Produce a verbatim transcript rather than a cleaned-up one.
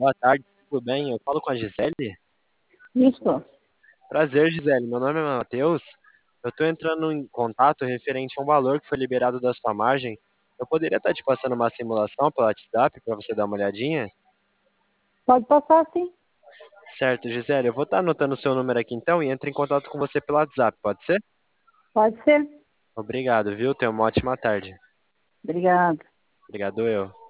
Boa tarde, tudo bem? Eu falo com a Gisele? Isso. Prazer, Gisele. Meu nome é Matheus. Eu estou entrando em contato referente a um valor que foi liberado da sua margem. Eu poderia estar te passando uma simulação pelo WhatsApp para você dar uma olhadinha? Pode passar, sim. Certo, Gisele. Eu vou estar anotando o seu número aqui então e entro em contato com você pelo WhatsApp, pode ser? Pode ser. Obrigado, viu? Tenha uma ótima tarde. Obrigada. Obrigado eu.